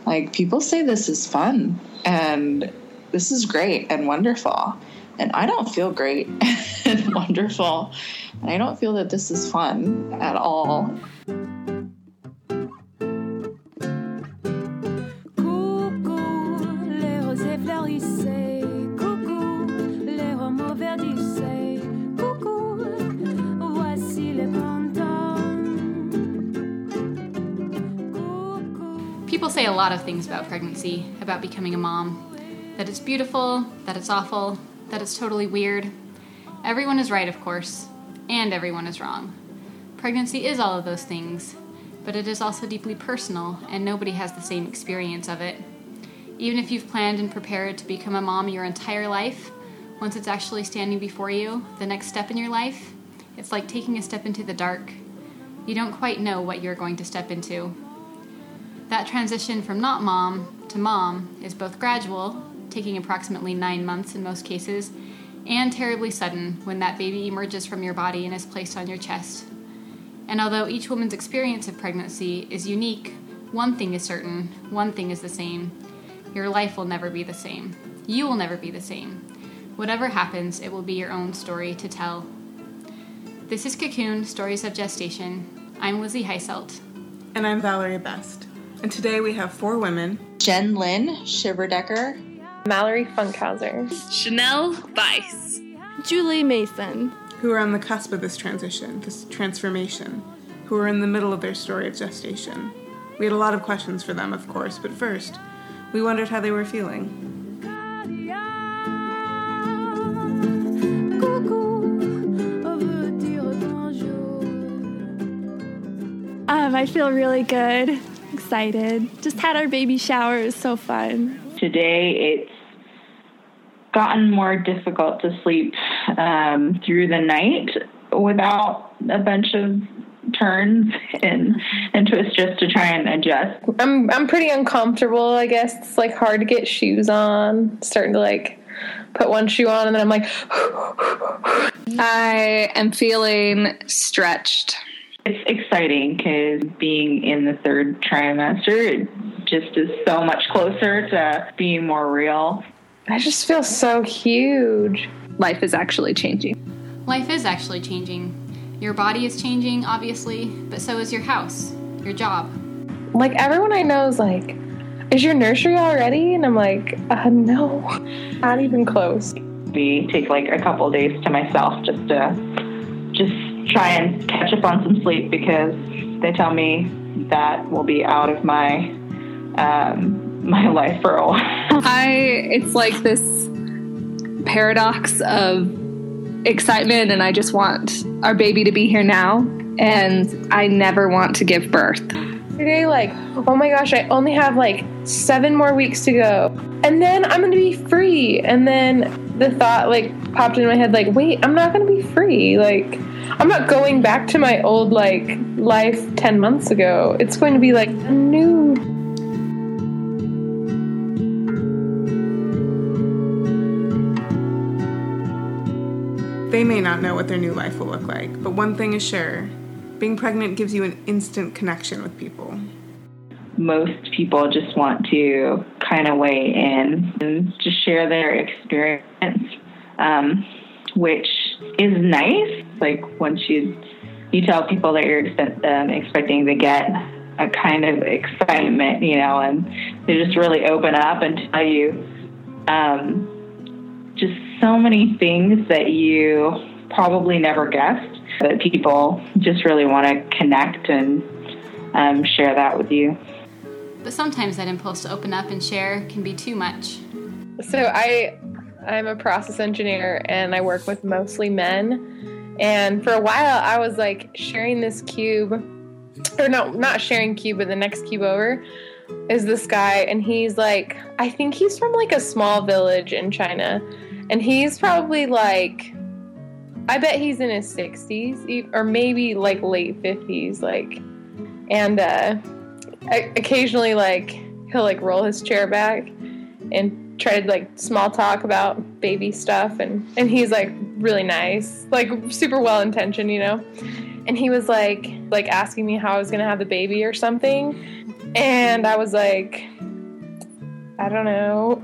Like, people say this is fun and this is great and wonderful. And I don't feel great and wonderful. And I don't feel that this is fun at all. People say a lot of things about pregnancy, about becoming a mom. That it's beautiful, that it's awful, that it's totally weird. Everyone is right, of course, and everyone is wrong. Pregnancy is all of those things, but it is also deeply personal, and nobody has the same experience of it. Even if you've planned and prepared to become a mom your entire life, once it's actually standing before you, the next step in your life, it's like taking a step into the dark. You don't quite know what you're going to step into. That transition from not mom to mom is both gradual, taking approximately 9 months in most cases, and terribly sudden when that baby emerges from your body and is placed on your chest. And although each woman's experience of pregnancy is unique, one thing is certain, one thing is the same. Your life will never be the same. You will never be the same. Whatever happens, it will be your own story to tell. This is Cocoon, Stories of Gestation. I'm Lizzie Heiselt. And I'm Valerie Best. And today we have 4 women. Jen Lynn Shiverdecker. Mallory Funkhauser. Chanel Weiss. Julie Mason. Who are on the cusp of this transition, this transformation. Who are in the middle of their story of gestation. We had a lot of questions for them, of course, but first, we wondered how they were feeling. I feel really good, excited. Just had our baby shower. It was so fun. Today it's gotten more difficult to sleep through the night without a bunch of turns and twists just to try and adjust. I'm pretty uncomfortable, I guess. It's like hard to get shoes on. Starting to like put one shoe on and then I'm like I am feeling stretched. It's exciting because being in the 3rd trimester, it just is so much closer to being more real. I just feel so huge. Life is actually changing. Life is actually changing. Your body is changing, obviously, but so is your house, your job. Like, everyone I know is like, is your nursery already? And I'm like, no, not even close. We take like a couple days to myself just to try and catch up on some sleep because they tell me that will be out of my my life for a while. It's like this paradox of excitement, and I just want our baby to be here now, and I never want to give birth. Today, like, oh my gosh, I only have like 7 more weeks to go, and then I'm gonna be free. And then the thought like popped in my head, like, wait, I'm not gonna be free. Like, I'm not going back to my old like life 10 months ago. It's going to be like new. They may not know what their new life will look like, but one thing is sure. Being pregnant gives you an instant connection with people. Most people just want to kind of weigh in and just share their experience, which is nice. Like once you tell people that you're expecting to get a kind of excitement, and they just really open up and tell you just so many things that you probably never guessed, that people just really want to connect and share that with you. But sometimes that impulse to open up and share can be too much. So I'm a process engineer and I work with mostly men. And for a while I was like sharing this cube, or no, not sharing cube, but the next cube over is this guy. And he's like, I think he's from like a small village in China. And he's probably like, I bet he's in his 60s or maybe like late 50s. Like, and occasionally like he'll like roll his chair back and try to like small talk about baby stuff. And he's like really nice, like super well intentioned, And he was like asking me how I was going to have the baby or something. And I was like, I don't know.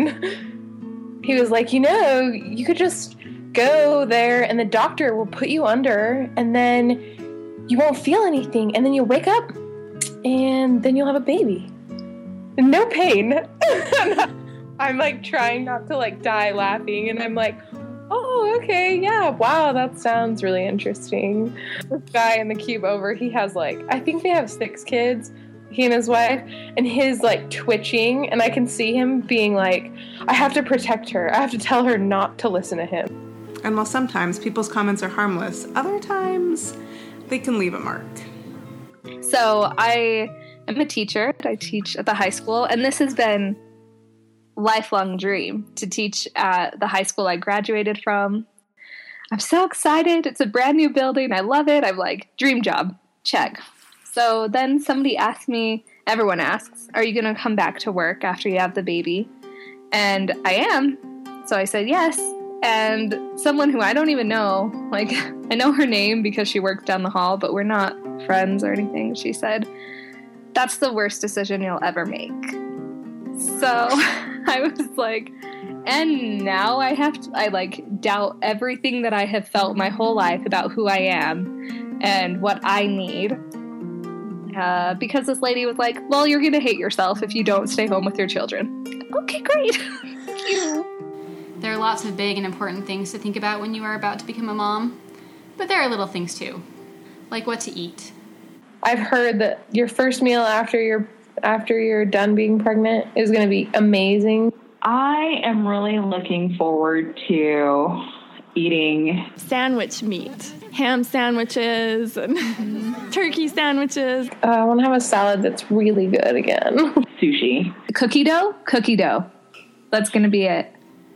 And he was like, you could just go there and the doctor will put you under and then you won't feel anything. And then you'll wake up and then you'll have a baby. No pain. I'm like trying not to like die laughing. And I'm like, oh, okay, yeah, wow, that sounds really interesting. This guy in the cube over, he has like, I think they have 6 kids, he and his wife, and his like twitching, and I can see him being like, I have to protect her. I have to tell her not to listen to him. And while sometimes people's comments are harmless, other times they can leave a mark. So I am a teacher. I teach at the high school, and this has been lifelong dream to teach at the high school I graduated from. I'm so excited. It's a brand new building. I love it. I'm like, dream job. Check. So then somebody asked me, everyone asks, are you going to come back to work after you have the baby? And I am. So I said yes. And someone who I don't even know, like, I know her name because she works down the hall, but we're not friends or anything. She said, that's the worst decision you'll ever make. So I was like, and now I like doubt everything that I have felt my whole life about who I am and what I need. Because this lady was like, well, you're going to hate yourself if you don't stay home with your children. Okay, great. Thank you. There are lots of big and important things to think about when you are about to become a mom, but there are little things too, like what to eat. I've heard that your first meal after you're done being pregnant is going to be amazing. I am really looking forward to eating Sandwich meat, ham sandwiches, and turkey sandwiches. I want to have a salad that's really good again. Sushi. Cookie dough. That's going to be it.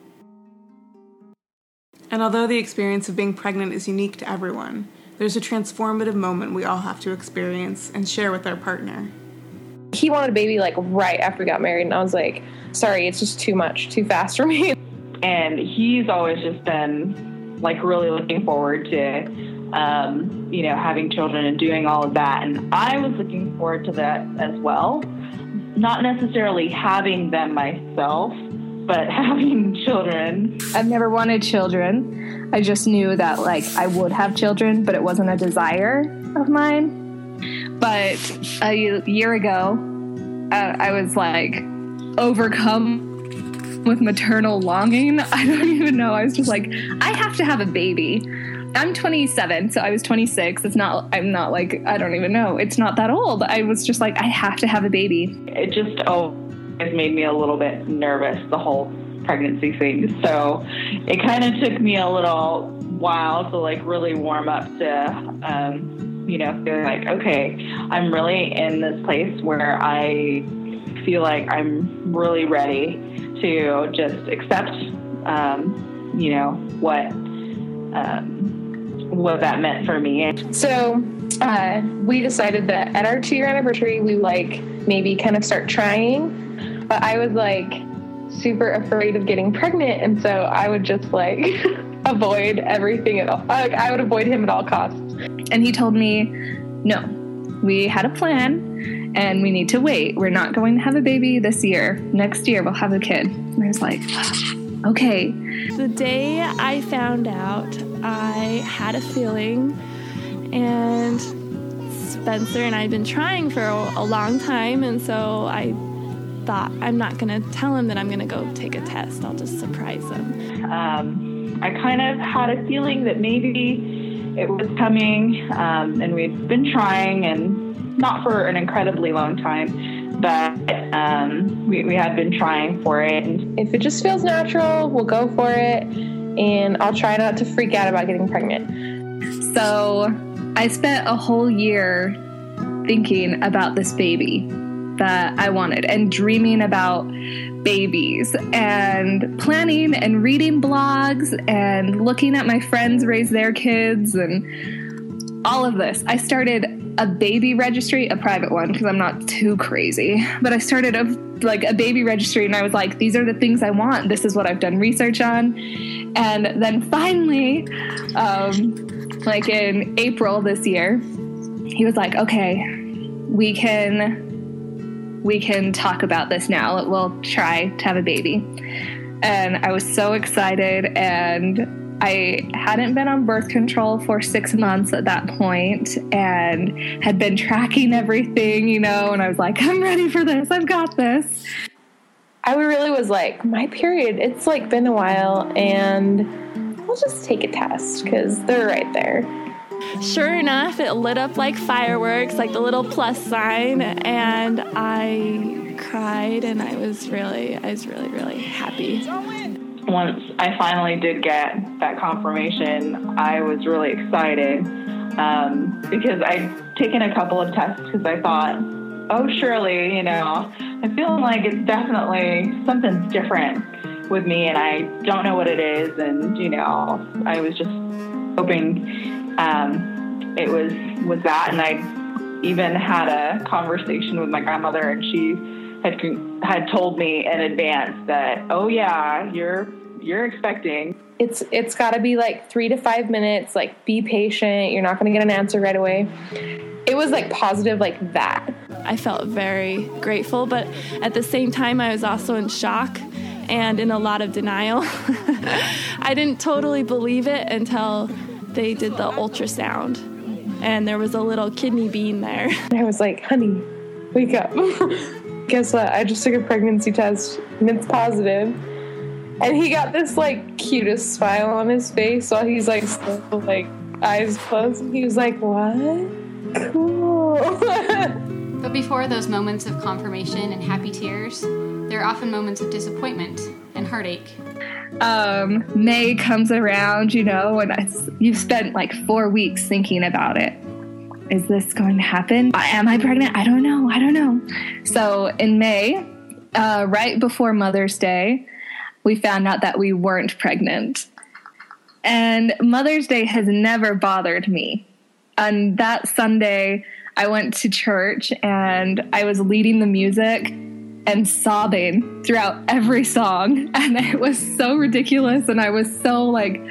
And although the experience of being pregnant is unique to everyone, there's a transformative moment we all have to experience and share with our partner. He wanted a baby like right after we got married, and I was like, sorry, it's just too fast for me. And he's always just been like really looking forward to, having children and doing all of that. And I was looking forward to that as well. Not necessarily having them myself, but having children. I've never wanted children. I just knew that like I would have children, but it wasn't a desire of mine. But a year ago, I was like overcome with maternal longing. I don't even know. I was just like, I have to have a baby. I'm 27, so I was 26. I'm not like, I don't even know. It's not that old. I was just like, I have to have a baby. It just always made me a little bit nervous, the whole pregnancy thing. So it kind of took me a little while to like really warm up to, feeling like, okay, I'm really in this place where I feel like I'm really ready to just accept, what that meant for me. So we decided that at our 2-year anniversary, we like maybe kind of start trying. But I was like super afraid of getting pregnant, and so I would just like avoid everything at all. I would avoid him at all costs. And he told me, no, we had a plan and we need to wait. We're not going to have a baby this year. Next year we'll have a kid. And I was like, okay. The day I found out, I had a feeling, and Spencer and I had been trying for a long time, and so I thought, I'm not going to tell him that I'm going to go take a test. I'll just surprise him. I kind of had a feeling that maybe it was coming, and we'd been trying, and not for an incredibly long time, but we had been trying for it. And if it just feels natural, we'll go for it, and I'll try not to freak out about getting pregnant. So I spent a whole year thinking about this baby that I wanted and dreaming about babies and planning and reading blogs and looking at my friends raise their kids and all of this. I started a baby registry, a private one because I'm not too crazy, but I started a baby registry, and I was like, these are the things I want. This is what I've done research on. And then finally, like in April this year, he was like, okay, we can we can talk about this now. We'll try to have a baby. And I was so excited, and I hadn't been on birth control for 6 months at that point and had been tracking everything, and I was like, I'm ready for this. I've got this. I really was like, my period, it's like been a while, and I'll just take a test because they're right there. Sure enough, it lit up like fireworks, like the little plus sign, and I cried, and I was really, really happy. Once I finally did get that confirmation, I was really excited because I'd taken a couple of tests because I thought, oh, surely, I feel like it's definitely something's different with me, and I don't know what it is, and, I was just hoping it was that, and I even had a conversation with my grandmother, and she had told me in advance that, oh yeah, you're expecting. It's got to be like 3 to 5 minutes. Like, be patient. You're not going to get an answer right away. It was like positive like that. I felt very grateful, but at the same time, I was also in shock and in a lot of denial. I didn't totally believe it until they did the ultrasound, and there was a little kidney bean there. I was like, honey, wake up. Guess what? I just took a pregnancy test, and it's positive. And he got this, like, cutest smile on his face while he's, like, still, like, eyes closed. And he was like, what? Cool. But before those moments of confirmation and happy tears, there are often moments of disappointment and heartache. May comes around, and you've spent like 4 weeks thinking about it. Is this going to happen? Am I pregnant? I don't know. So in May, right before Mother's Day, we found out that we weren't pregnant. And Mother's Day has never bothered me. On that Sunday, I went to church and I was leading the music and sobbing throughout every song. And it was so ridiculous. And I was so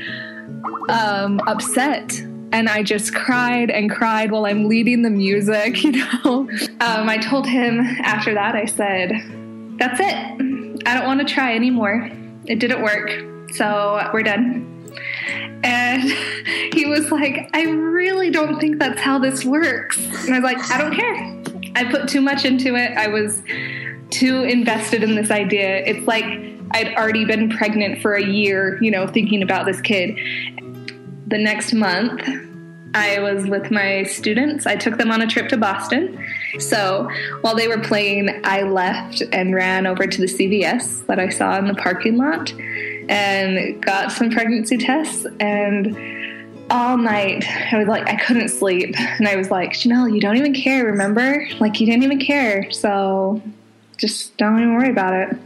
upset. And I just cried and cried while I'm leading the music, I told him after that, I said, that's it. I don't want to try anymore. It didn't work. So we're done. And he was like, I really don't think that's how this works. And I was like, I don't care. I put too much into it. I was too invested in this idea. It's like I'd already been pregnant for a year, thinking about this kid. The next month, I was with my students. I took them on a trip to Boston. So while they were playing, I left and ran over to the CVS that I saw in the parking lot and got some pregnancy tests. And all night, I couldn't sleep. And I was like, Chanel, you don't even care, remember? Like, you didn't even care. So just don't even worry about it.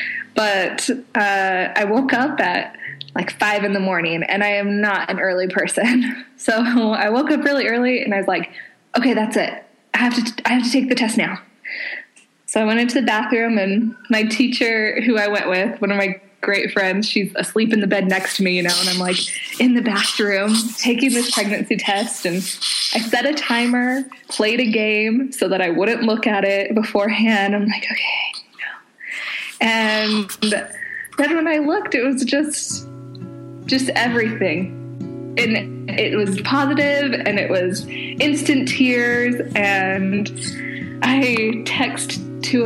But I woke up at 5 a.m, and I am not an early person. So I woke up really early and I was like, okay, that's it. I have to take the test now. So I went into the bathroom, and my teacher who I went with, one of my great friends, she's asleep in the bed next to me, and I'm like in the bathroom taking this pregnancy test. And I set a timer, played a game so that I wouldn't look at it beforehand. I'm like, okay, no. And then when I looked, it was just everything. And it was positive, and it was instant tears. And I text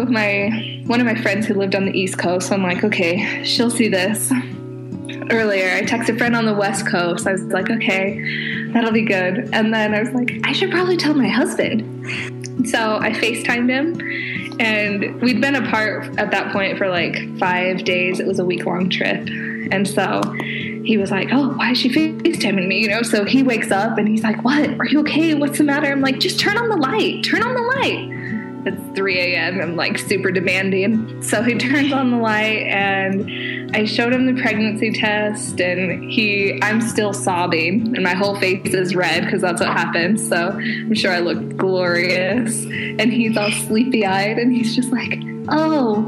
one of my friends who lived on the East Coast. So I'm like, okay, she'll see this. Earlier, I texted a friend on the West Coast. I was like, okay, that'll be good. And then I was like, I should probably tell my husband. So I FaceTimed him, and we'd been apart at that point for 5 days. It was a week-long trip. And so he was like, oh, why is she FaceTiming me? So he wakes up and he's like, what? Are you okay? What's the matter? I'm like, just turn on the light. Turn on the light. It's 3 a.m. I'm super demanding. So he turns on the light, and I showed him the pregnancy test, and I'm still sobbing, and my whole face is red because that's what happened. So I'm sure I look glorious. And he's all sleepy-eyed, and he's just like, oh,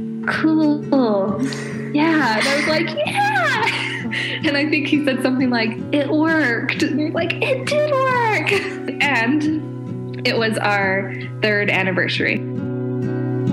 cool. Yeah. And I was like, yeah. And I think he said something like, it worked. And he's like, it did work. And it was our 3rd anniversary.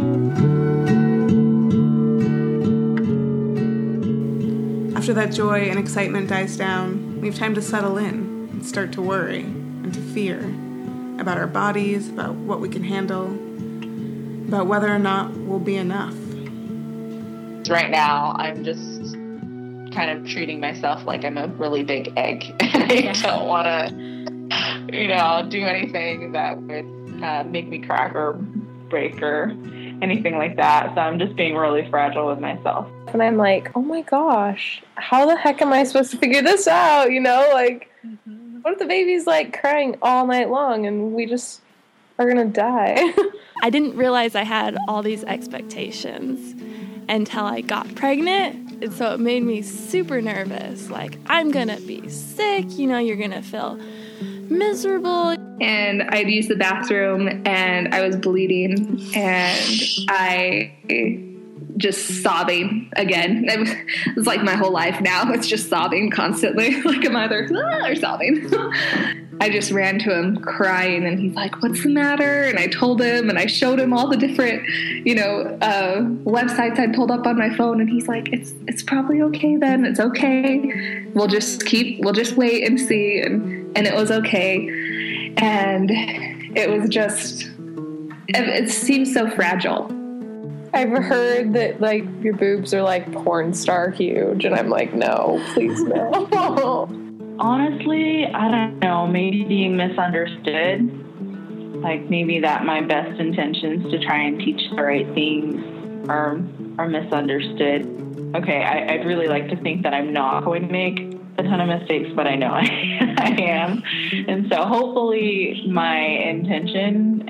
After that joy and excitement dies down, we have time to settle in and start to worry and to fear about our bodies, about what we can handle, about whether or not we'll be enough. Right now, I'm just kind of treating myself like I'm a really big egg. I don't want to, do anything that would make me crack or break or anything like that. So I'm just being really fragile with myself. And I'm like, oh my gosh, how the heck am I supposed to figure this out? What if the baby's like crying all night long and we just are gonna die? I didn't realize I had all these expectations until I got pregnant. And so it made me super nervous. Like, I'm gonna be sick, you're gonna feel miserable. And I'd use the bathroom and I was bleeding and I just sobbing again. It was like my whole life now. It's just sobbing constantly. Like I'm either or sobbing. I just ran to him crying and he's like, what's the matter? And I told him and I showed him all the different, websites I'd pulled up on my phone. And he's like, it's probably okay then. It's okay. We'll just wait and see. And it was okay. And it was just, it seems so fragile. I've heard that, like, your boobs are, like, porn star huge, and I'm like, no, please no. Honestly, I don't know, maybe being misunderstood. Like, maybe that my best intentions to try and teach the right things are misunderstood. Okay, I'd really like to think that I'm not going to make a ton of mistakes, but I know I am. And so hopefully my intention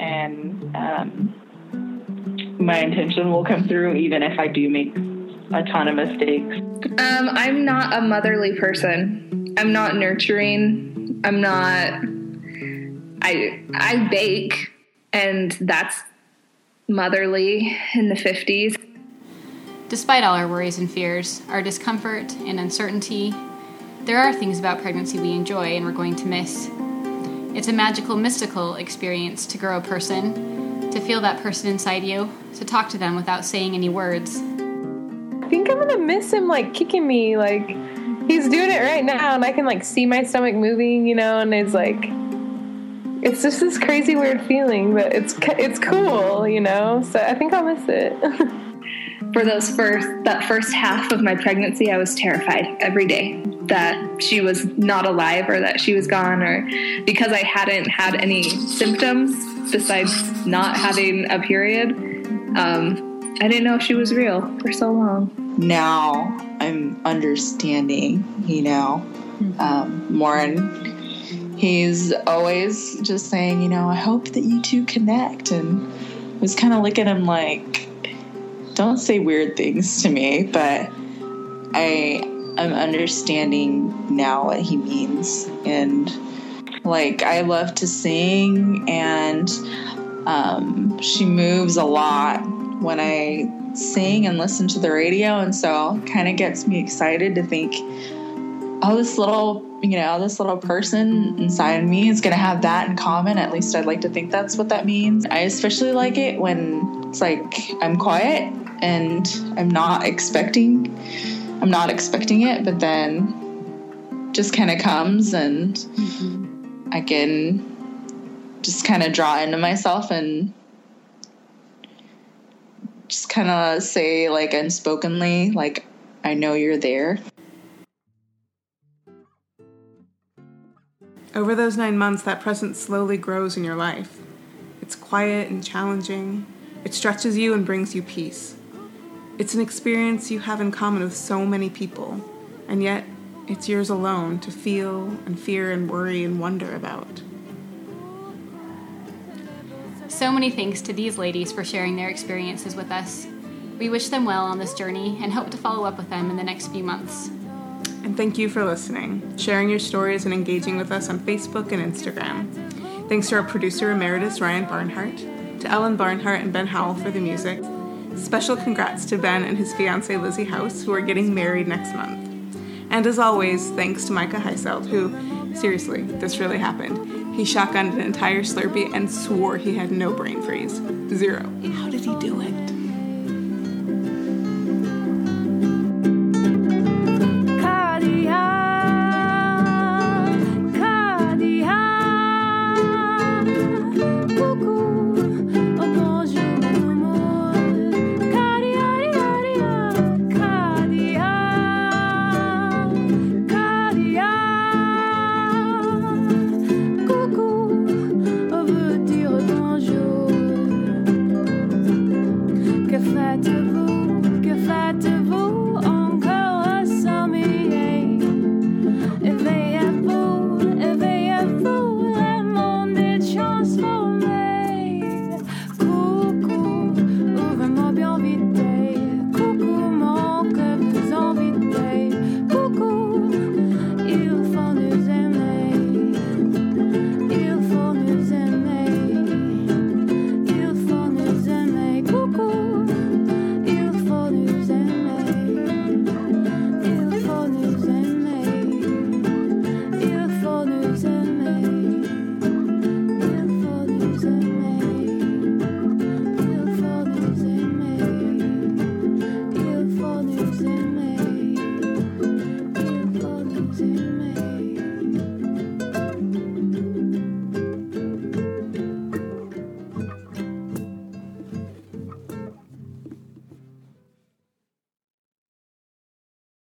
will come through even if I do make a ton of mistakes. I'm not a motherly person. I'm not nurturing. I bake, and that's motherly in the 50s. Despite all our worries and fears, our discomfort and uncertainty, there are things about pregnancy we enjoy and we're going to miss. It's a magical, mystical experience to grow a person, to feel that person inside you, to talk to them without saying any words. I think I'm gonna miss him, like, kicking me. Like, he's doing it right now, and I can, like, see my stomach moving, and it's like, it's just this crazy weird feeling, but it's cool, so I think I'll miss it. For that first half of my pregnancy, I was terrified every day that she was not alive or that she was gone, or because I hadn't had any symptoms besides not having a period, I didn't know if she was real for so long. Now I'm understanding, Morin, he's always just saying, I hope that you two connect, and I was kind of looking at him like, don't say weird things to me, but I'm understanding now what he means. And like, I love to sing, and she moves a lot when I sing and listen to the radio, and so it kind of gets me excited to think, oh, this little person inside me is going to have that in common. At least I'd like to think that's what that means. I especially like it when it's like I'm quiet and I'm not expecting it, but then just kind of comes, and I can just kind of draw into myself and just kind of say, like, unspokenly, like, I know you're there. Over those 9 months, that presence slowly grows in your life. It's quiet and challenging. It stretches you and brings you peace. It's an experience you have in common with so many people, and yet it's yours alone to feel and fear and worry and wonder about. So many thanks to these ladies for sharing their experiences with us. We wish them well on this journey and hope to follow up with them in the next few months. And thank you for listening, sharing your stories, and engaging with us on Facebook and Instagram. Thanks to our producer emeritus, Ryan Barnhart, to Ellen Barnhart and Ben Howell for the music. Special congrats to Ben and his fiancée, Lizzie House, who are getting married next month. And as always, thanks to Micah Heiselt, who, seriously, this really happened. He shotgunned an entire Slurpee and swore he had no brain freeze. 0. How did he do it? faites-vous encore à sommeiller? Éveillez-vous, éveillez-vous, le monde est transformé. Coucou, ouvre-moi bien vite. Coucou, mon cœur vous invite. Coucou, il faut nous aimer. Il faut nous aimer. Il faut nous aimer. Coucou, il faut nous aimer. Il faut nous aimer. Il faut nous aimer. Il faut nous aimer. Il faut nous aimer. Il faut nous aimer.